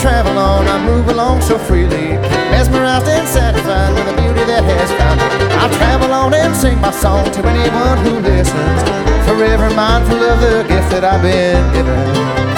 travel on, I move along so freely, mesmerized and satisfied with the beauty that has found me. I'll travel on and sing my song to anyone who listens, forever mindful of the gift that I've been given.